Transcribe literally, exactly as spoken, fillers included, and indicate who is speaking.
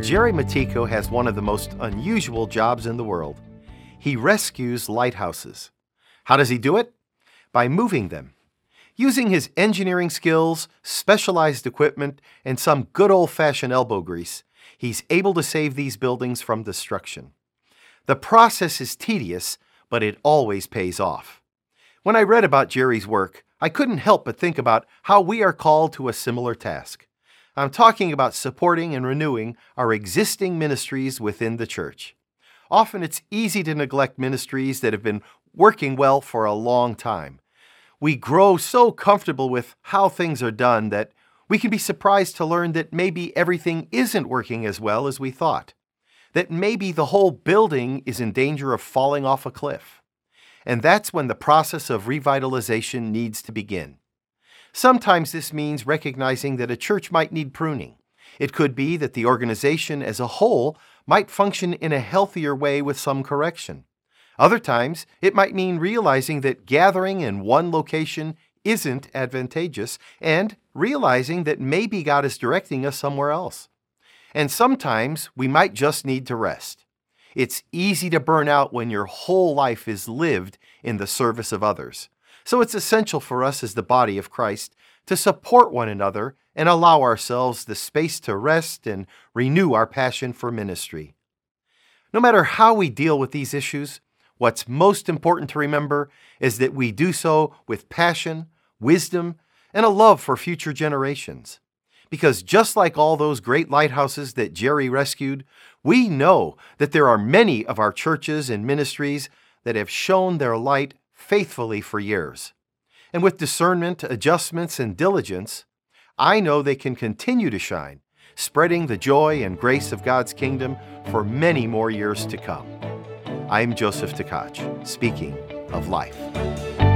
Speaker 1: Jerry Matiko has one of the most unusual jobs in the world. He rescues lighthouses. How does he do it? By moving them. Using his engineering skills, specialized equipment, and some good old-fashioned elbow grease, he's able to save these buildings from destruction. The process is tedious, but it always pays off. When I read about Jerry's work, I couldn't help but think about how we are called to a similar task. I'm talking about supporting and renewing our existing ministries within the church. Often it's easy to neglect ministries that have been working well for a long time. We grow so comfortable with how things are done that we can be surprised to learn that maybe everything isn't working as well as we thought. That maybe the whole building is in danger of falling off a cliff. And that's when the process of revitalization needs to begin. Sometimes this means recognizing that a church might need pruning. It could be that the organization as a whole might function in a healthier way with some correction. Other times, it might mean realizing that gathering in one location isn't advantageous and realizing that maybe God is directing us somewhere else. And sometimes we might just need to rest. It's easy to burn out when your whole life is lived in the service of others. So it's essential for us as the body of Christ to support one another and allow ourselves the space to rest and renew our passion for ministry. No matter how we deal with these issues, what's most important to remember is that we do so with passion, wisdom, and a love for future generations. Because just like all those great lighthouses that Jerry rescued, we know that there are many of our churches and ministries that have shown their light faithfully for years. And with discernment, adjustments, and diligence, I know they can continue to shine, spreading the joy and grace of God's kingdom for many more years to come. I'm Joseph Tkach, speaking of life.